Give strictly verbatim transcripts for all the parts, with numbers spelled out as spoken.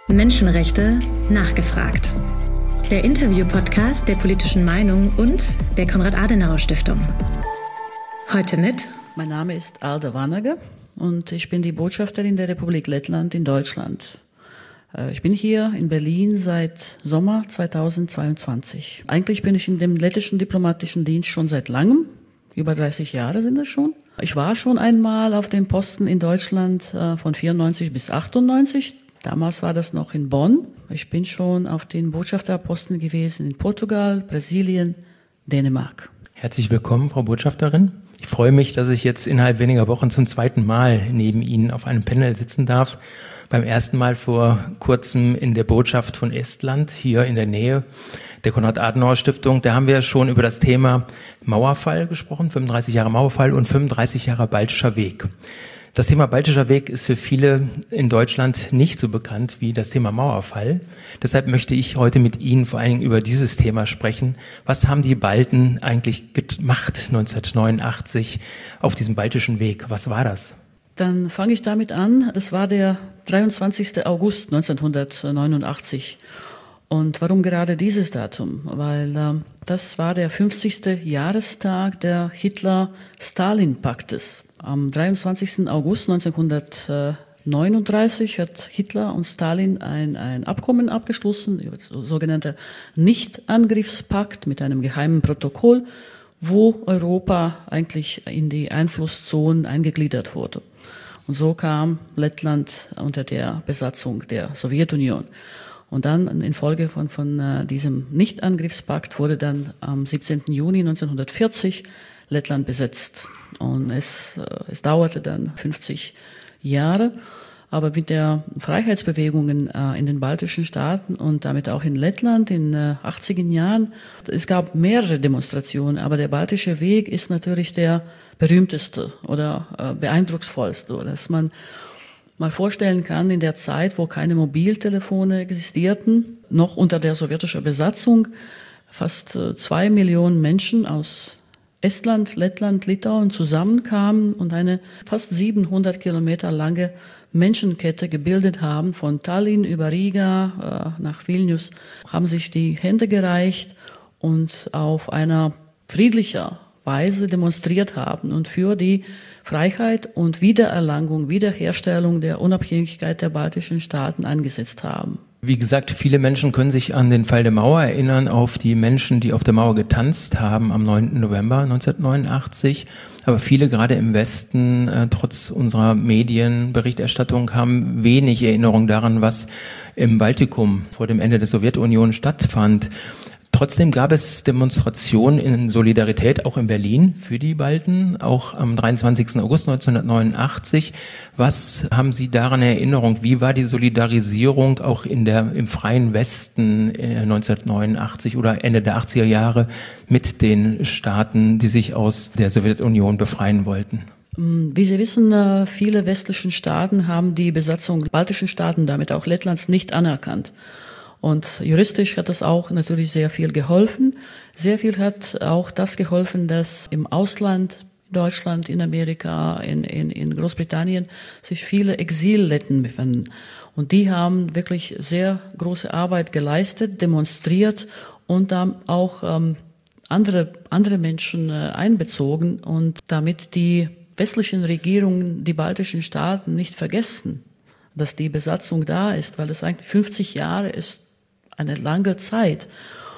Menschenrechte nachgefragt. Der Interview-Podcast der Politischen Meinung und der Konrad-Adenauer-Stiftung. Heute mit... Mein Name ist Alda Vanage und ich bin die Botschafterin der Republik Lettland in Deutschland. Ich bin hier in Berlin seit Sommer zweitausendzweiundzwanzig. Eigentlich bin ich in dem lettischen diplomatischen Dienst schon seit langem. Über dreißig Jahre sind es schon. Ich war schon einmal auf dem Posten in Deutschland von vierundneunzig bis achtundneunzig. Damals war das noch in Bonn. Ich bin schon auf den Botschafterposten gewesen in Portugal, Brasilien, Dänemark. Herzlich willkommen, Frau Botschafterin. Ich freue mich, dass ich jetzt innerhalb weniger Wochen zum zweiten Mal neben Ihnen auf einem Panel sitzen darf. Beim ersten Mal vor kurzem in der Botschaft von Estland, hier in der Nähe der Konrad-Adenauer-Stiftung. Da haben wir schon über das Thema Mauerfall gesprochen, fünfunddreißig Jahre Mauerfall und fünfunddreißig Jahre Baltischer Weg. Das Thema Baltischer Weg ist für viele in Deutschland nicht so bekannt wie das Thema Mauerfall. Deshalb möchte ich heute mit Ihnen vor allen Dingen über dieses Thema sprechen. Was haben die Balten eigentlich gemacht neunzehnhundertneunundachtzig auf diesem Baltischen Weg? Was war das? Dann fange ich damit an. Das war der dreiundzwanzigster August neunzehnhundertneunundachtzig. Und warum gerade dieses Datum? Weil äh, das war der fünfzigste Jahrestag der Hitler-Stalin-Paktes. Am dreiundzwanzigsten August neunzehnhundertneununddreißig hat Hitler und Stalin ein, ein Abkommen abgeschlossen, über das sogenannte Nichtangriffspakt mit einem geheimen Protokoll, wo Europa eigentlich in die Einflusszonen eingegliedert wurde. Und so kam Lettland unter der Besatzung der Sowjetunion. Und dann infolge von, von uh, diesem Nichtangriffspakt wurde dann am siebzehnten Juni neunzehnhundertvierzig Lettland besetzt. Und es, es dauerte dann fünfzig Jahre, aber mit der Freiheitsbewegungen äh, in den baltischen Staaten und damit auch in Lettland in äh, achtziger Jahren, es gab mehrere Demonstrationen, aber der Baltische Weg ist natürlich der berühmteste oder äh, beeindrucksvollste, dass man mal vorstellen kann, in der Zeit, wo keine Mobiltelefone existierten, noch unter der sowjetischen Besatzung, fast äh, zwei Millionen Menschen aus Estland, Lettland, Litauen zusammenkamen und eine fast siebenhundert Kilometer lange Menschenkette gebildet haben, von Tallinn über Riga äh, nach Vilnius, haben sich die Hände gereicht und auf einer friedlicher Weise demonstriert haben und für die Freiheit und Wiedererlangung, Wiederherstellung der Unabhängigkeit der baltischen Staaten eingesetzt haben. Wie gesagt, viele Menschen können sich an den Fall der Mauer erinnern, auf die Menschen, die auf der Mauer getanzt haben am neunten November neunzehnhundertneunundachtzig. Aber viele, gerade im Westen, äh, trotz unserer Medienberichterstattung, haben wenig Erinnerung daran, was im Baltikum vor dem Ende der Sowjetunion stattfand. Trotzdem gab es Demonstrationen in Solidarität auch in Berlin für die Balten, auch am dreiundzwanzigsten August neunzehnhundertneunundachtzig. Was haben Sie daran in Erinnerung? Wie war die Solidarisierung auch in der, im freien Westen neunzehnhundertneunundachtzig oder Ende der achtziger Jahre mit den Staaten, die sich aus der Sowjetunion befreien wollten? Wie Sie wissen, viele westlichen Staaten haben die Besatzung der baltischen Staaten, damit auch Lettlands, nicht anerkannt. Und juristisch hat das auch natürlich sehr viel geholfen. Sehr viel hat auch das geholfen, dass im Ausland, in Deutschland, in Amerika, in, in, in Großbritannien, sich viele Exilletten befinden. Und die haben wirklich sehr große Arbeit geleistet, demonstriert und dann auch ähm, andere, andere Menschen äh, einbezogen und damit die westlichen Regierungen die baltischen Staaten nicht vergessen, dass die Besatzung da ist, weil es eigentlich fünfzig Jahre ist, eine lange Zeit.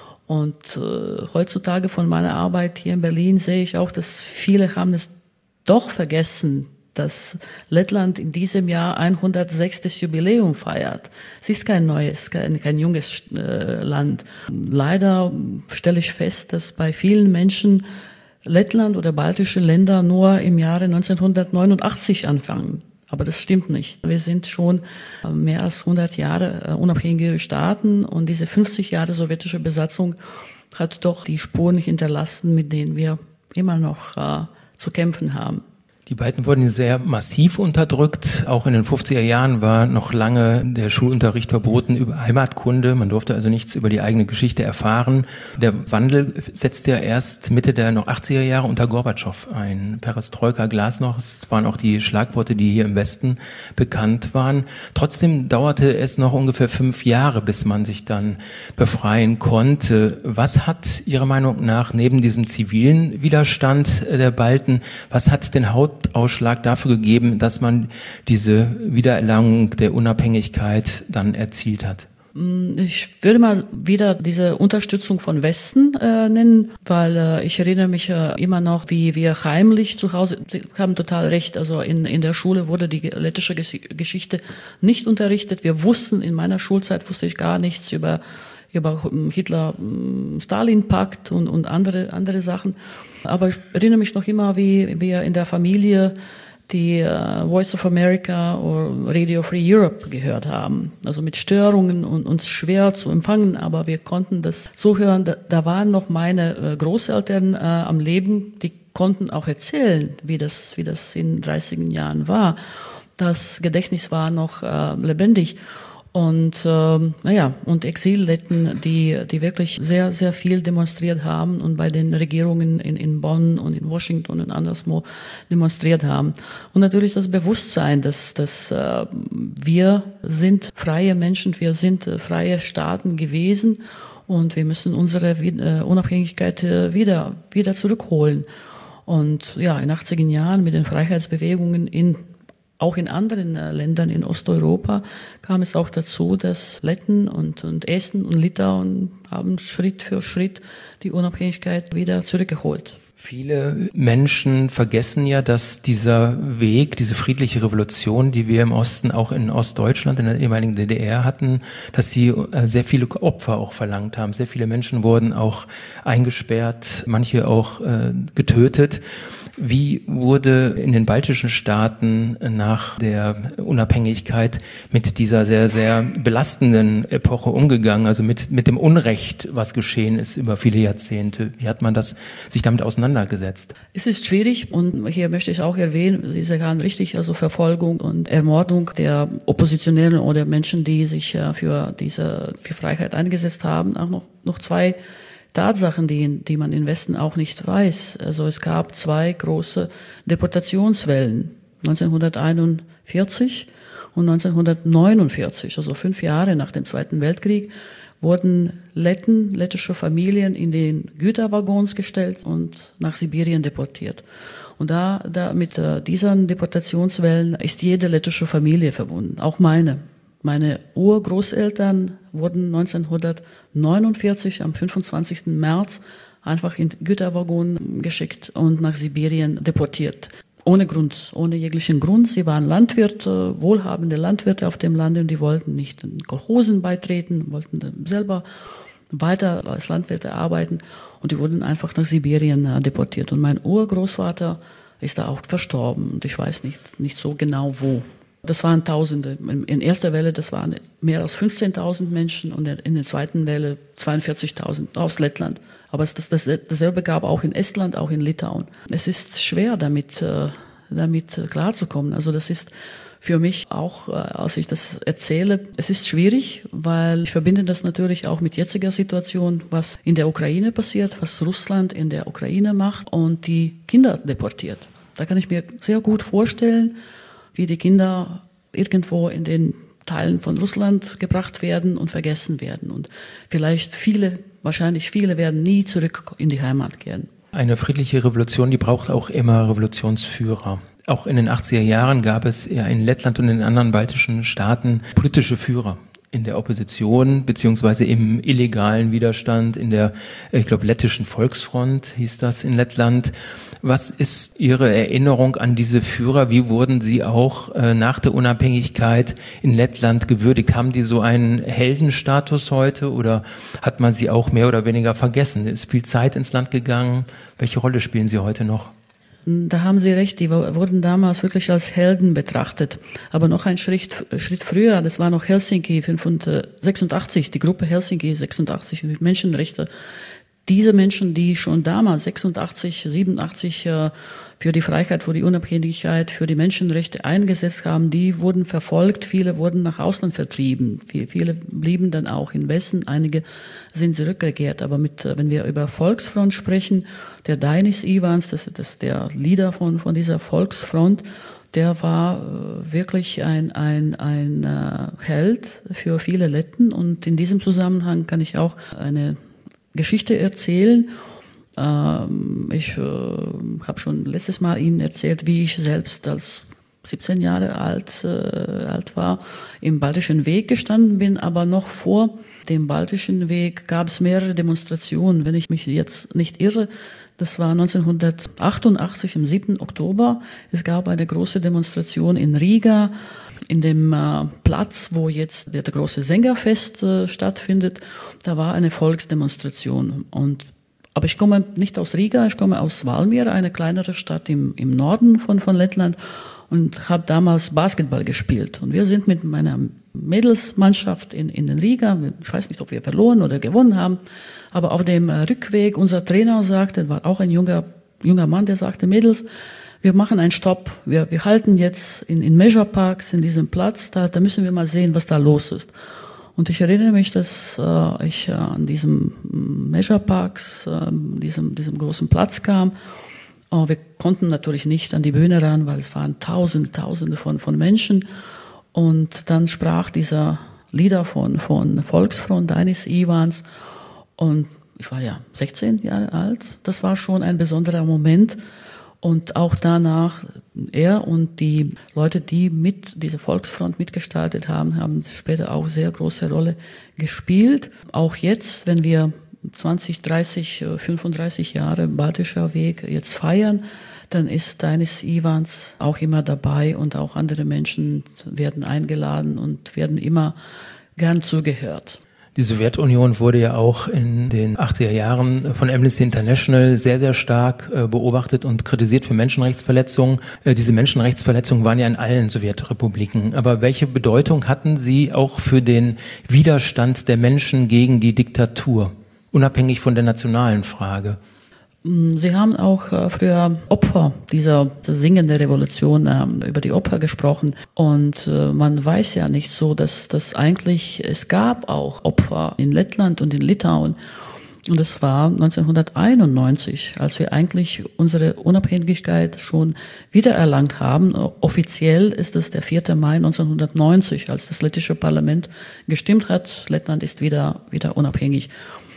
Und äh, heutzutage von meiner Arbeit hier in Berlin sehe ich auch, dass viele haben es doch vergessen, dass Lettland in diesem Jahr hundertsechzigstes Jubiläum feiert. Es ist kein neues, kein, kein junges äh, Land. Leider stelle ich fest, dass bei vielen Menschen Lettland oder baltische Länder nur im Jahre neunzehnhundertneunundachtzig anfangen. Aber das stimmt nicht. Wir sind schon mehr als hundert Jahre unabhängige Staaten und diese fünfzig Jahre sowjetische Besatzung hat doch die Spuren hinterlassen, mit denen wir immer noch äh, zu kämpfen haben. Die Balten wurden sehr massiv unterdrückt. Auch in den fünfziger Jahren war noch lange der Schulunterricht verboten über Heimatkunde. Man durfte also nichts über die eigene Geschichte erfahren. Der Wandel setzte ja erst Mitte der noch achtziger Jahre unter Gorbatschow ein. Perestroika, Glasnost waren auch die Schlagworte, die hier im Westen bekannt waren. Trotzdem dauerte es noch ungefähr fünf Jahre, bis man sich dann befreien konnte. Was hat Ihrer Meinung nach neben diesem zivilen Widerstand der Balten, was hat den Hauptausschlag dafür gegeben, dass man diese Wiedererlangung der Unabhängigkeit dann erzielt hat? Ich würde mal wieder diese Unterstützung von Westen äh, nennen, weil äh, ich erinnere mich äh, immer noch, wie wir heimlich zu Hause, Sie haben total recht, also in in der Schule wurde die lettische Geschichte nicht unterrichtet. Wir wussten, in meiner Schulzeit wusste ich gar nichts über über Hitler-Stalin-Pakt und und andere andere Sachen. Aber ich erinnere mich noch immer, wie wir in der Familie die uh, Voice of America oder Radio Free Europe gehört haben. Also mit Störungen und uns schwer zu empfangen, aber wir konnten das so hören. Da, da waren noch meine äh, Großeltern äh, am Leben, die konnten auch erzählen, wie das, wie das in den dreißiger Jahren war. Das Gedächtnis war noch äh, lebendig. Und ähm, naja, und Exilletten, die die wirklich sehr, sehr viel demonstriert haben und bei den Regierungen in, in Bonn und in Washington und anderswo demonstriert haben. Und natürlich das Bewusstsein, dass, dass äh, wir sind freie Menschen, wir sind äh, freie Staaten gewesen und wir müssen unsere äh, Unabhängigkeit äh, wieder, wieder zurückholen. Und ja, in achtziger Jahren mit den Freiheitsbewegungen in auch in anderen äh, Ländern in Osteuropa kam es auch dazu, dass Letten und, und Esten und Litauen haben Schritt für Schritt die Unabhängigkeit wieder zurückgeholt. Viele Menschen vergessen ja, dass dieser Weg, diese friedliche Revolution, die wir im Osten auch in Ostdeutschland, in der ehemaligen D D R hatten, dass sie sehr viele Opfer auch verlangt haben. Sehr viele Menschen wurden auch eingesperrt, manche auch äh, getötet. Wie wurde in den baltischen Staaten nach der Unabhängigkeit mit dieser sehr, sehr belastenden Epoche umgegangen, also mit, mit dem Unrecht, was geschehen ist über viele Jahrzehnte? Wie hat man das, sich damit auseinandergesetzt? Es ist schwierig und hier möchte ich auch erwähnen, Sie sagen richtig, also Verfolgung und Ermordung der Oppositionellen oder Menschen, die sich für diese, für Freiheit eingesetzt haben, auch noch, noch zwei Tatsachen, die, die man im Westen auch nicht weiß. Also es gab zwei große Deportationswellen, neunzehnhunderteinundvierzig und neunzehnhundertneunundvierzig, also fünf Jahre nach dem Zweiten Weltkrieg, wurden Letten, lettische Familien in den Güterwaggons gestellt und nach Sibirien deportiert. Und da, da mit äh, diesen Deportationswellen ist jede lettische Familie verbunden, auch meine. Meine Urgroßeltern wurden neunzehnhundertneunundvierzig am fünfundzwanzigsten März einfach in Güterwaggon geschickt und nach Sibirien deportiert. Ohne Grund, ohne jeglichen Grund. Sie waren Landwirte, wohlhabende Landwirte auf dem Lande und die wollten nicht den Kolchosen beitreten, wollten selber weiter als Landwirte arbeiten und die wurden einfach nach Sibirien deportiert. Und mein Urgroßvater ist da auch verstorben und ich weiß nicht, nicht so genau wo. Das waren Tausende. In erster Welle, das waren mehr als fünfzehntausend Menschen und in der zweiten Welle zweiundvierzigtausend aus Lettland. Aber das, das, dasselbe gab auch in Estland, auch in Litauen. Es ist schwer, damit, damit klarzukommen. Also das ist für mich auch, als ich das erzähle, es ist schwierig, weil ich verbinde das natürlich auch mit jetziger Situation, was in der Ukraine passiert, was Russland in der Ukraine macht und die Kinder deportiert. Da kann ich mir sehr gut vorstellen, wie die Kinder irgendwo in den Teilen von Russland gebracht werden und vergessen werden. Und vielleicht viele, wahrscheinlich viele werden nie zurück in die Heimat kehren. Eine friedliche Revolution, die braucht auch immer Revolutionsführer. Auch in den achtziger Jahren gab es ja in Lettland und in den anderen baltischen Staaten politische Führer. In der Opposition beziehungsweise im illegalen Widerstand, in der, ich glaube, lettischen Volksfront hieß das in Lettland. Was ist Ihre Erinnerung an diese Führer? Wie wurden sie auch äh, nach der Unabhängigkeit in Lettland gewürdigt? Haben die so einen Heldenstatus heute oder hat man sie auch mehr oder weniger vergessen? Ist viel Zeit ins Land gegangen? Welche Rolle spielen sie heute noch? Da haben Sie recht, die wurden damals wirklich als Helden betrachtet. Aber noch ein Schritt, Schritt früher, das war noch Helsinki sechsundachtzig, die Gruppe Helsinki sechsundachtzig mit Menschenrechte. diese Menschen, die schon damals sechsundachtzig, siebenundachtzig äh, für die Freiheit, für die Unabhängigkeit, für die Menschenrechte eingesetzt haben, die wurden verfolgt, viele wurden nach Ausland vertrieben, viele, viele blieben dann auch in Westen, einige sind zurückgekehrt. Aber mit, wenn wir über Volksfront sprechen, der Dainis Ivans, das ist der Leader von, von dieser Volksfront, der war äh, wirklich ein, ein, ein äh, Held für viele Letten. Und in diesem Zusammenhang kann ich auch eine Geschichte erzählen. Ähm, ich äh, habe schon letztes Mal Ihnen erzählt, wie ich selbst als siebzehn Jahre alt, äh, alt war, im Baltischen Weg gestanden bin, aber noch vor dem Baltischen Weg gab es mehrere Demonstrationen, wenn ich mich jetzt nicht irre. Das war neunzehnhundertachtundachtzig, am siebten Oktober. Es gab eine große Demonstration in Riga, in dem äh, Platz, wo jetzt der, der große Sängerfest äh, stattfindet. Da war eine Volksdemonstration. Und, aber ich komme nicht aus Riga, ich komme aus Valmiera, eine kleinere Stadt im, im Norden von, von Lettland, und habe damals Basketball gespielt. Und wir sind mit meiner Mädelsmannschaft in, in den Riga, ich weiß nicht, ob wir verloren oder gewonnen haben, aber auf dem Rückweg, unser Trainer sagte, war auch ein junger, junger Mann, der sagte, Mädels, wir machen einen Stopp, wir, wir halten jetzt in, in Measure Parks, in diesem Platz, da, da müssen wir mal sehen, was da los ist. Und ich erinnere mich, dass äh, ich äh, an diesem Measure Parks, äh, diesem, diesem großen Platz kam. Oh, wir konnten natürlich nicht an die Bühne ran, weil es waren Tausende, Tausende von, von Menschen. Und dann sprach dieser Leader von, von Volksfront, Dainis Ivans, und ich war ja sechzehn Jahre alt. Das war schon ein besonderer Moment. Und auch danach, er und die Leute, die mit dieser Volksfront mitgestaltet haben, haben später auch sehr große Rolle gespielt. Auch jetzt, wenn wir zwanzig, dreißig, fünfunddreißig Jahre Baltischer Weg jetzt feiern, dann ist Dainis Ivans auch immer dabei, und auch andere Menschen werden eingeladen und werden immer gern zugehört. Die Sowjetunion wurde ja auch in den achtziger Jahren von Amnesty International sehr, sehr stark äh, beobachtet und kritisiert für Menschenrechtsverletzungen. Äh, diese Menschenrechtsverletzungen waren ja in allen Sowjetrepubliken. Aber welche Bedeutung hatten sie auch für den Widerstand der Menschen gegen die Diktatur, unabhängig von der nationalen Frage? Sie haben auch äh, früher Opfer dieser singenden Revolution, äh, über die Opfer gesprochen. Und äh, man weiß ja nicht so, dass das eigentlich, es gab auch Opfer in Lettland und in Litauen. Und es war neunzehnhunderteinundneunzig, als wir eigentlich unsere Unabhängigkeit schon wiedererlangt haben. Offiziell ist es der vierte Mai neunzehnhundertneunzig, als das lettische Parlament gestimmt hat. Lettland ist wieder, wieder unabhängig.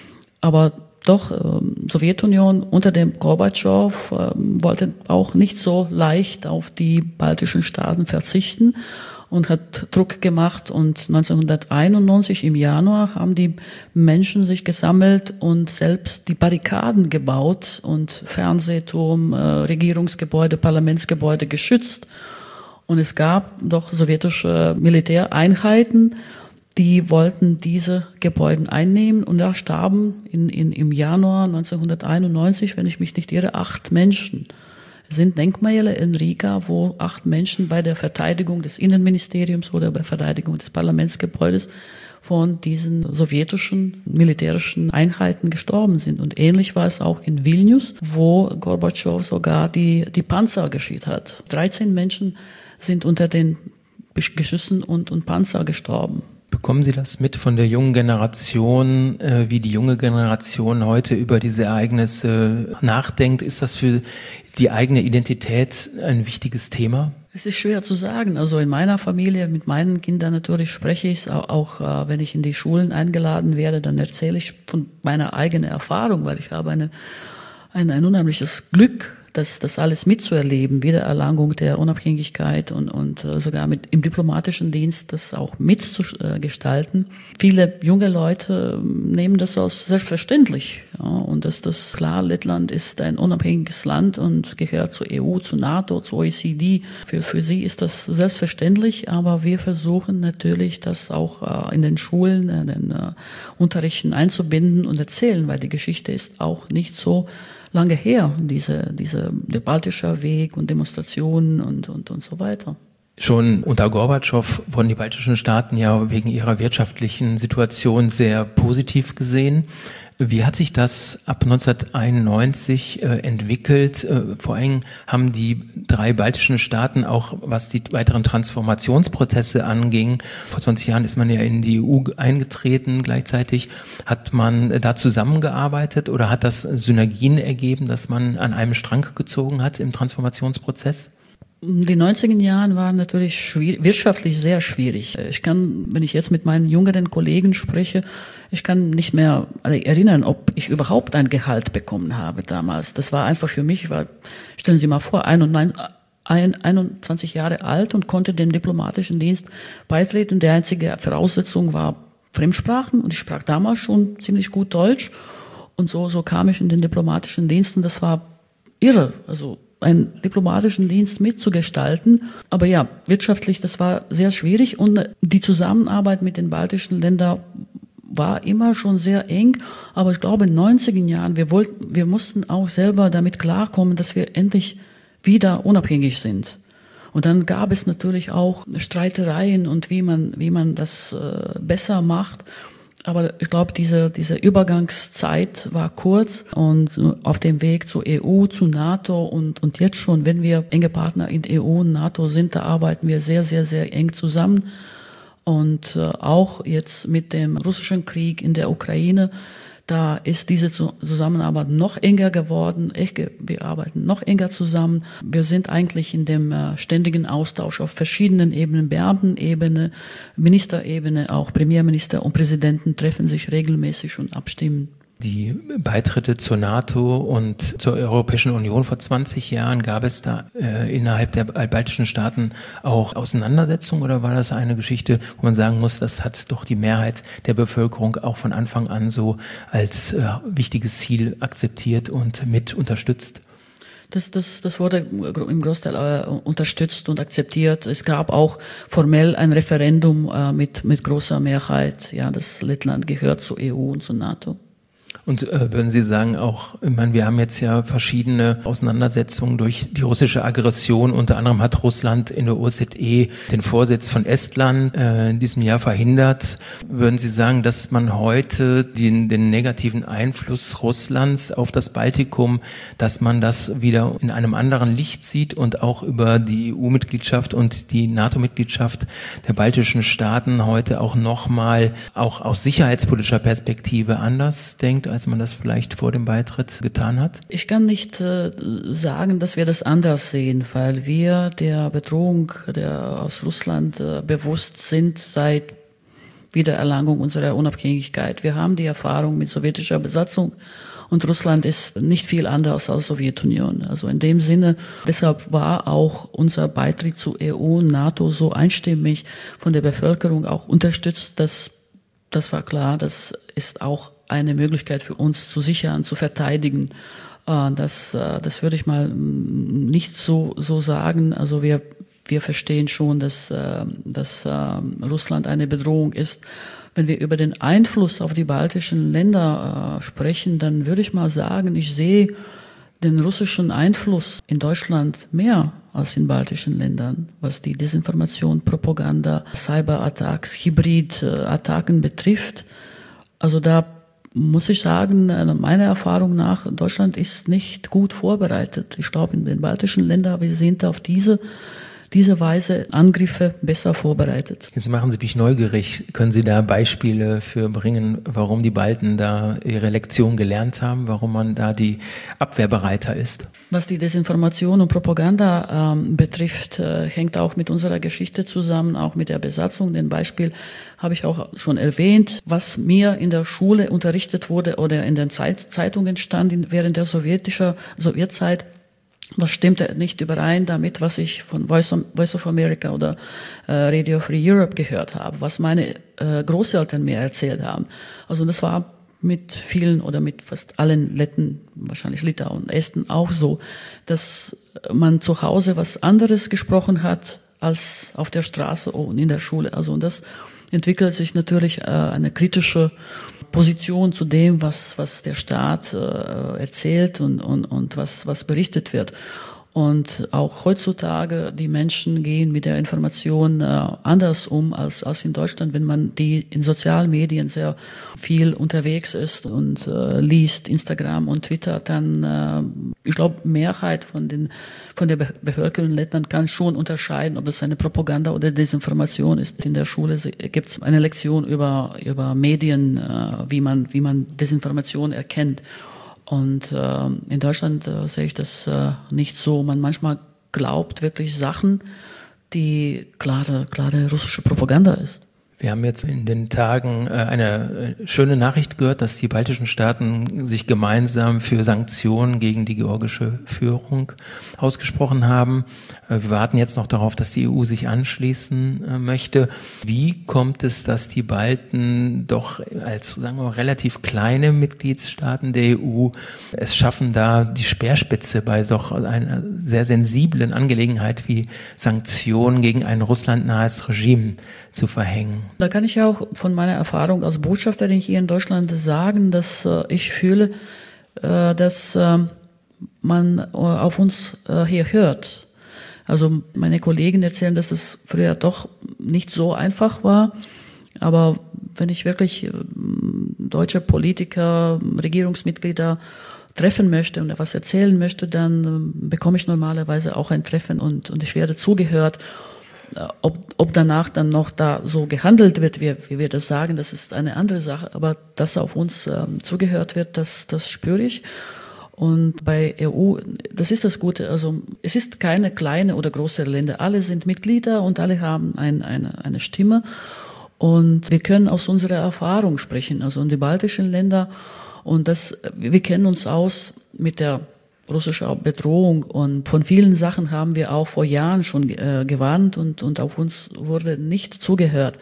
Aber doch, ähm, Sowjetunion unter dem Gorbatschow ähm, wollte auch nicht so leicht auf die baltischen Staaten verzichten und hat Druck gemacht. Und neunzehnhunderteinundneunzig im Januar haben die Menschen sich gesammelt und selbst die Barrikaden gebaut und Fernsehturm, äh, Regierungsgebäude, Parlamentsgebäude geschützt. Und es gab doch sowjetische Militäreinheiten, die wollten diese Gebäude einnehmen, und da starben in, in, im Januar neunzehnhunderteinundneunzig, wenn ich mich nicht irre, acht Menschen. Es sind Denkmäler in Riga, wo acht Menschen bei der Verteidigung des Innenministeriums oder bei Verteidigung des Parlamentsgebäudes von diesen sowjetischen militärischen Einheiten gestorben sind. Und ähnlich war es auch in Vilnius, wo Gorbatschow sogar die, die Panzer geschickt hat. dreizehn Menschen sind unter den Geschüssen und, und Panzer gestorben. Bekommen Sie das mit von der jungen Generation, äh, wie die junge Generation heute über diese Ereignisse nachdenkt? Ist das für die eigene Identität ein wichtiges Thema? Es ist schwer zu sagen. Also in meiner Familie, mit meinen Kindern natürlich spreche ich es, auch, auch äh, wenn ich in die Schulen eingeladen werde, dann erzähle ich von meiner eigenen Erfahrung, weil ich habe eine, ein, ein unheimliches Glück, das, das alles mitzuerleben, Wiedererlangung der Unabhängigkeit und, und sogar mit im diplomatischen Dienst das auch mitzugestalten. Viele junge Leute nehmen das als selbstverständlich. Ja, und das, das klar, Lettland ist ein unabhängiges Land und gehört zur E U, zur NATO, zur O E C D. Für, für sie ist das selbstverständlich, aber wir versuchen natürlich, das auch in den Schulen, in den uh, Unterrichten einzubinden und erzählen, weil die Geschichte ist auch nicht so lange her, diese, diese, der Baltische Weg und Demonstrationen und, und, und so weiter. Schon unter Gorbatschow wurden die baltischen Staaten ja wegen ihrer wirtschaftlichen Situation sehr positiv gesehen. Wie hat sich das ab neunzehnhunderteinundneunzig äh, entwickelt? Äh, vor allem haben die drei baltischen Staaten auch, was die weiteren Transformationsprozesse anging, vor zwanzig Jahren ist man ja in die E U eingetreten gleichzeitig, hat man da zusammengearbeitet oder hat das Synergien ergeben, dass man an einem Strang gezogen hat im Transformationsprozess? Die neunziger Jahren waren natürlich schwierig, wirtschaftlich sehr schwierig. Ich kann, wenn ich jetzt mit meinen jüngeren Kollegen spreche, ich kann nicht mehr erinnern, ob ich überhaupt ein Gehalt bekommen habe damals. Das war einfach für mich, ich war, stellen Sie mal vor, einundzwanzig Jahre alt und konnte dem diplomatischen Dienst beitreten. Die einzige Voraussetzung war Fremdsprachen und ich sprach damals schon ziemlich gut Deutsch. Und so, so kam ich in den diplomatischen Dienst und das war irre, also einen diplomatischen Dienst mitzugestalten. Aber ja, wirtschaftlich, das war sehr schwierig und die Zusammenarbeit mit den baltischen Ländern war immer schon sehr eng. Aber ich glaube, in den neunziger Jahren, wir wollten, wir mussten auch selber damit klarkommen, dass wir endlich wieder unabhängig sind. Und dann gab es natürlich auch Streitereien und wie man, wie man das äh, besser macht. Aber ich glaube, diese, diese Übergangszeit war kurz und auf dem Weg zur E U, zu NATO und, und jetzt schon, wenn wir enge Partner in E U und NATO sind, da arbeiten wir sehr, sehr, sehr eng zusammen. Und äh, auch jetzt mit dem russischen Krieg in der Ukraine, da ist diese Zusammenarbeit noch enger geworden. Wir arbeiten noch enger zusammen. Wir sind eigentlich in dem ständigen Austausch auf verschiedenen Ebenen, Beamtenebene, Ministerebene, auch Premierminister und Präsidenten treffen sich regelmäßig und abstimmen. Die Beitritte zur NATO und zur Europäischen Union vor zwanzig Jahren, gab es da äh, innerhalb der baltischen Staaten auch Auseinandersetzungen oder war das eine Geschichte, wo man sagen muss, das hat doch die Mehrheit der Bevölkerung auch von Anfang an so als äh, wichtiges Ziel akzeptiert und mit unterstützt? Das, das, das wurde im Großteil äh, unterstützt und akzeptiert. Es gab auch formell ein Referendum äh, mit, mit großer Mehrheit. Ja, das Lettland gehört zur E U und zur NATO. Und äh, würden Sie sagen auch, ich meine, wir haben jetzt ja verschiedene Auseinandersetzungen durch die russische Aggression. Unter anderem hat Russland in der O S Z E den Vorsitz von Estland äh, in diesem Jahr verhindert. Würden Sie sagen, dass man heute den, den negativen Einfluss Russlands auf das Baltikum, dass man das wieder in einem anderen Licht sieht und auch über die E U-Mitgliedschaft und die NATO-Mitgliedschaft der baltischen Staaten heute auch nochmal, auch aus sicherheitspolitischer Perspektive anders denkt, als man das vielleicht vor dem Beitritt getan hat? Ich kann nicht äh, sagen, dass wir das anders sehen, weil wir der Bedrohung der aus Russland äh, bewusst sind seit Wiedererlangung unserer Unabhängigkeit. Wir haben die Erfahrung mit sowjetischer Besatzung und Russland ist nicht viel anders als Sowjetunion. Also in dem Sinne, deshalb war auch unser Beitritt zur E U und NATO so einstimmig von der Bevölkerung auch unterstützt, dass das war klar, das ist auch eine Möglichkeit für uns zu sichern, zu verteidigen. Das, das würde ich mal nicht so, so sagen. Also wir, wir verstehen schon, dass, dass Russland eine Bedrohung ist. Wenn wir über den Einfluss auf die baltischen Länder sprechen, dann würde ich mal sagen, ich sehe den russischen Einfluss in Deutschland mehr als in baltischen Ländern, was die Desinformation, Propaganda, Cyberattacks, Hybridattacken betrifft. Also da muss ich sagen, meiner Erfahrung nach, Deutschland ist nicht gut vorbereitet. Ich glaube, in den baltischen Ländern, wir sind auf diese diese Weise Angriffe besser vorbereitet. Jetzt machen Sie mich neugierig. Können Sie da Beispiele für bringen, warum die Balten da ihre Lektion gelernt haben, warum man da die Abwehr bereiter ist? Was die Desinformation und Propaganda ähm, betrifft, äh, hängt auch mit unserer Geschichte zusammen, auch mit der Besatzung. Den Beispiel habe ich auch schon erwähnt, was mir in der Schule unterrichtet wurde oder in den Zeit, Zeitungen stand in, während der sowjetischer Sowjetzeit. Das stimmte nicht überein damit, was ich von Voice of, Voice of America oder äh, Radio Free Europe gehört habe, was meine äh, Großeltern mir erzählt haben. Also das war mit vielen oder mit fast allen Letten, wahrscheinlich Litauen und Esten auch so, dass man zu Hause was anderes gesprochen hat als auf der Straße und in der Schule. Also und das entwickelt sich natürlich äh, eine kritische Position zu dem, was was der Staat äh, erzählt und und und was was berichtet wird. Und auch heutzutage, die Menschen gehen mit der Information äh, anders um als, als in Deutschland, wenn man die in sozialen Medien sehr viel unterwegs ist und äh, liest, Instagram und Twitter, dann, äh, ich glaube, Mehrheit von den, von der Be- Bevölkerung in Lettland kann schon unterscheiden, ob das eine Propaganda oder Desinformation ist. In der Schule gibt es eine Lektion über, über Medien, äh, wie man, wie man Desinformation erkennt. Und äh, in Deutschland äh, sehe ich das äh, nicht so. Man manchmal glaubt wirklich Sachen, die klare, klare russische Propaganda ist. Wir haben jetzt in den Tagen eine schöne Nachricht gehört, dass die baltischen Staaten sich gemeinsam für Sanktionen gegen die georgische Führung ausgesprochen haben. Wir warten jetzt noch darauf, dass die E U sich anschließen möchte. Wie kommt es, dass die Balten doch als, sagen wir mal, relativ kleine Mitgliedstaaten der E U es schaffen, da die Speerspitze bei doch einer sehr sensiblen Angelegenheit wie Sanktionen gegen ein russlandnahes Regime zu verhängen? Da kann ich auch von meiner Erfahrung als Botschafterin hier in Deutschland sagen, dass äh, ich fühle, äh, dass äh, man äh, auf uns äh, hier hört. Also meine Kollegen erzählen, dass das früher doch nicht so einfach war. Aber wenn ich wirklich äh, deutsche Politiker, Regierungsmitglieder treffen möchte und etwas erzählen möchte, dann äh, bekomme ich normalerweise auch ein Treffen und, und ich werde zugehört. Ob, ob danach dann noch da so gehandelt wird, wie, wie wir das sagen, das ist eine andere Sache. Aber dass auf uns ähm, zugehört wird, das, das spüre ich. Und bei E U, das ist das Gute, also es ist keine kleine oder große Länder. Alle sind Mitglieder und alle haben ein, eine, eine Stimme. Und wir können aus unserer Erfahrung sprechen, also in die baltischen Länder. Und das, wir kennen uns aus mit der russische Bedrohung und von vielen Sachen haben wir auch vor Jahren schon äh, gewarnt und, und auf uns wurde nicht zugehört.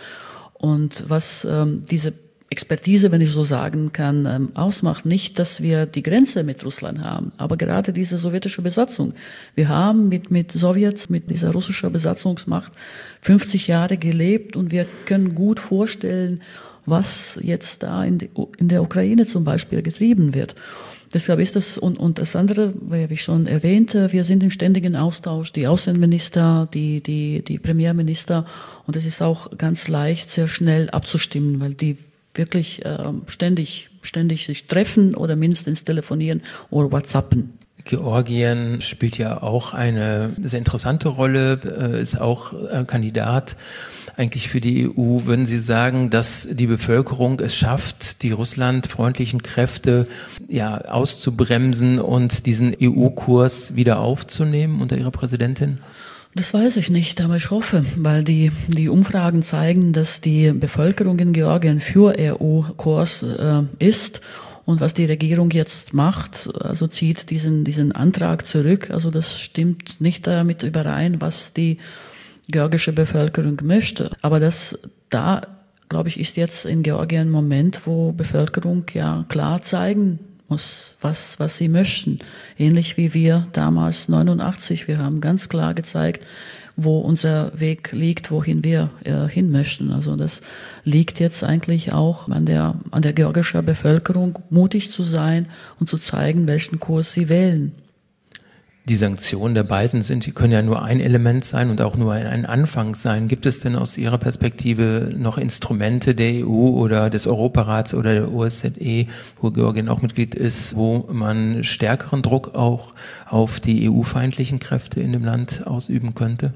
Und was ähm, diese Expertise, wenn ich so sagen kann, ähm, ausmacht, nicht, dass wir die Grenze mit Russland haben, aber gerade diese sowjetische Besatzung. Wir haben mit, mit Sowjets, mit dieser russischen Besatzungsmacht fünfzig Jahre gelebt und wir können gut vorstellen, was jetzt da in, die, in der Ukraine zum Beispiel getrieben wird. Deshalb ist das, und, und das andere, wie ich schon erwähnte, wir sind im ständigen Austausch, die Außenminister, die, die, die Premierminister, und es ist auch ganz leicht, sehr schnell abzustimmen, weil die wirklich äh, ständig, ständig sich treffen oder mindestens telefonieren oder WhatsAppen. Georgien spielt ja auch eine sehr interessante Rolle, ist auch Kandidat eigentlich für die E U. Würden Sie sagen, dass die Bevölkerung es schafft, die russlandfreundlichen Kräfte ja auszubremsen und diesen E U-Kurs wieder aufzunehmen unter Ihrer Präsidentin? Das weiß ich nicht, aber ich hoffe, weil die, die Umfragen zeigen, dass die Bevölkerung in Georgien für E U-Kurs äh, ist. Und was die Regierung jetzt macht, also zieht diesen, diesen Antrag zurück. Also das stimmt nicht damit überein, was die georgische Bevölkerung möchte. Aber das, da, glaube ich, ist jetzt in Georgien ein Moment, wo Bevölkerung ja klar zeigen muss, was, was sie möchten. Ähnlich wie wir damals neunundachtzig. Wir haben ganz klar gezeigt, wo unser Weg liegt, wohin wir äh, hin möchten. Also das liegt jetzt eigentlich auch an der, an der georgischen Bevölkerung, mutig zu sein und zu zeigen, welchen Kurs sie wählen. Die Sanktionen der Balten sind, die können ja nur ein Element sein und auch nur ein, ein Anfang sein. Gibt es denn aus Ihrer Perspektive noch Instrumente der E U oder des Europarats oder der O S Z E, wo Georgien auch Mitglied ist, wo man stärkeren Druck auch auf die E U-feindlichen Kräfte in dem Land ausüben könnte?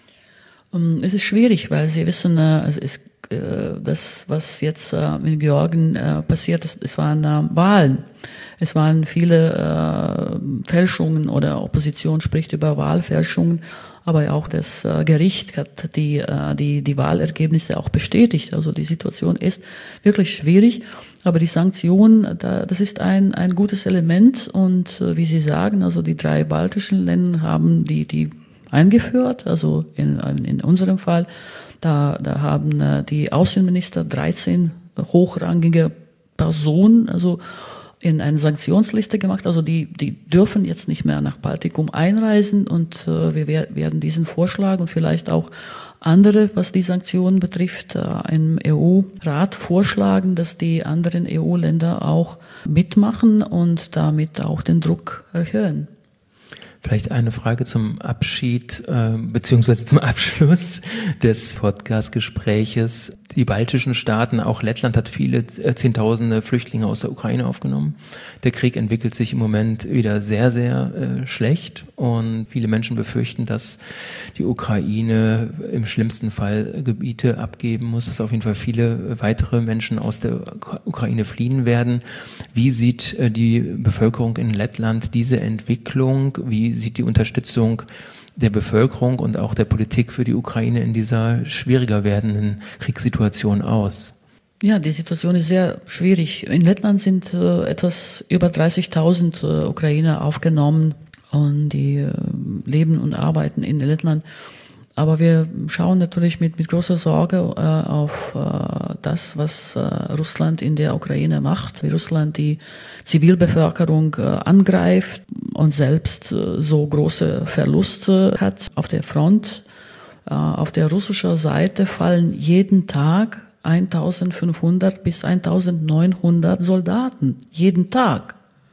Es ist schwierig, weil Sie wissen, es ist das, was jetzt in Georgien passiert ist, es waren Wahlen. Es waren viele Fälschungen oder Opposition spricht über Wahlfälschungen, aber auch das Gericht hat die, die, die Wahlergebnisse auch bestätigt. Also die Situation ist wirklich schwierig, aber die Sanktionen, das ist ein, ein gutes Element und wie Sie sagen, also die drei baltischen Länder haben die, die eingeführt, also in, in unserem Fall, da, da haben äh, die Außenminister dreizehn hochrangige Personen, also in eine Sanktionsliste gemacht, also die, die dürfen jetzt nicht mehr nach Baltikum einreisen und äh, wir werden diesen Vorschlag und vielleicht auch andere, was die Sanktionen betrifft, äh, im E U-Rat vorschlagen, dass die anderen E U-Länder auch mitmachen und damit auch den Druck erhöhen. Vielleicht eine Frage zum Abschied äh, beziehungsweise zum Abschluss des Podcast-Gespräches. Die baltischen Staaten, auch Lettland hat viele äh, Zehntausende Flüchtlinge aus der Ukraine aufgenommen. Der Krieg entwickelt sich im Moment wieder sehr, sehr äh, schlecht und viele Menschen befürchten, dass die Ukraine im schlimmsten Fall Gebiete abgeben muss, dass auf jeden Fall viele weitere Menschen aus der Ukraine fliehen werden. Wie sieht äh, die Bevölkerung in Lettland diese Entwicklung? Wie sieht die Unterstützung der Bevölkerung und auch der Politik für die Ukraine in dieser schwieriger werdenden Kriegssituation aus? Ja, die Situation ist sehr schwierig. In Lettland sind äh, etwas über dreißigtausend äh, Ukrainer aufgenommen und die äh, leben und arbeiten in Lettland. Aber wir schauen natürlich mit, mit großer Sorge äh, auf äh, das, was äh, Russland in der Ukraine macht, wie Russland die Zivilbevölkerung äh, angreift und selbst äh, so große Verluste hat auf der Front. Äh, auf der russischen Seite fallen jeden Tag eintausendfünfhundert bis eintausendneunhundert Soldaten. Jeden Tag.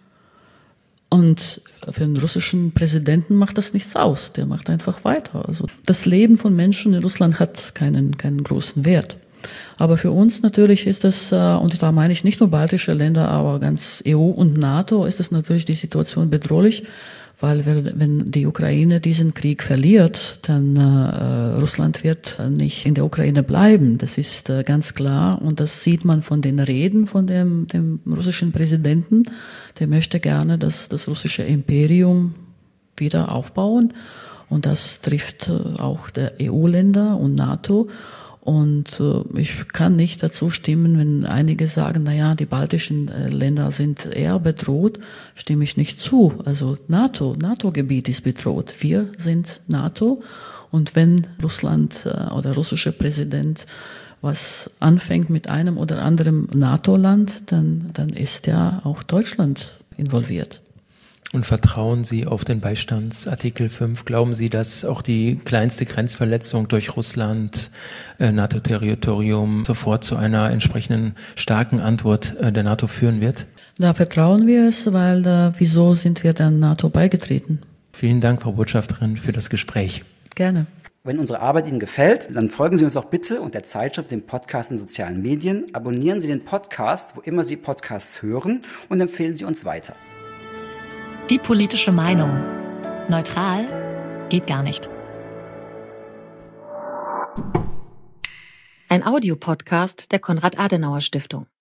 Und für den russischen Präsidenten macht das nichts aus. Der macht einfach weiter. Also das Leben von Menschen in Russland hat keinen, keinen großen Wert. Aber für uns natürlich ist das, und da meine ich nicht nur baltische Länder, aber ganz E U und NATO, ist es natürlich die Situation bedrohlich, weil wenn die Ukraine diesen Krieg verliert, dann äh, Russland wird nicht in der Ukraine bleiben. Das ist äh, ganz klar und das sieht man von den Reden von dem, dem russischen Präsidenten. Der möchte gerne das, das russische Imperium wieder aufbauen und das trifft äh, auch der E U-Länder und NATO. Und äh, ich kann nicht dazu stimmen, wenn einige sagen, na ja, die baltischen äh, Länder sind eher bedroht, stimme ich nicht zu. Also NATO, NATO-Gebiet ist bedroht. Wir sind NATO. Und wenn Russland äh, oder russische Präsident was anfängt mit einem oder anderen NATO-Land, dann, dann ist ja auch Deutschland involviert. Und vertrauen Sie auf den Beistandsartikel fünf? Glauben Sie, dass auch die kleinste Grenzverletzung durch Russland, äh, NATO-Territorium, sofort zu einer entsprechenden starken Antwort äh, der NATO führen wird? Da vertrauen wir es, weil äh, wieso sind wir dann NATO beigetreten? Vielen Dank, Frau Botschafterin, für das Gespräch. Gerne. Wenn unsere Arbeit Ihnen gefällt, dann folgen Sie uns auch bitte und der Zeitschrift, dem Podcast in sozialen Medien. Abonnieren Sie den Podcast, wo immer Sie Podcasts hören und empfehlen Sie uns weiter. Die politische Meinung. Neutral geht gar nicht. Ein Audiopodcast der Konrad-Adenauer-Stiftung.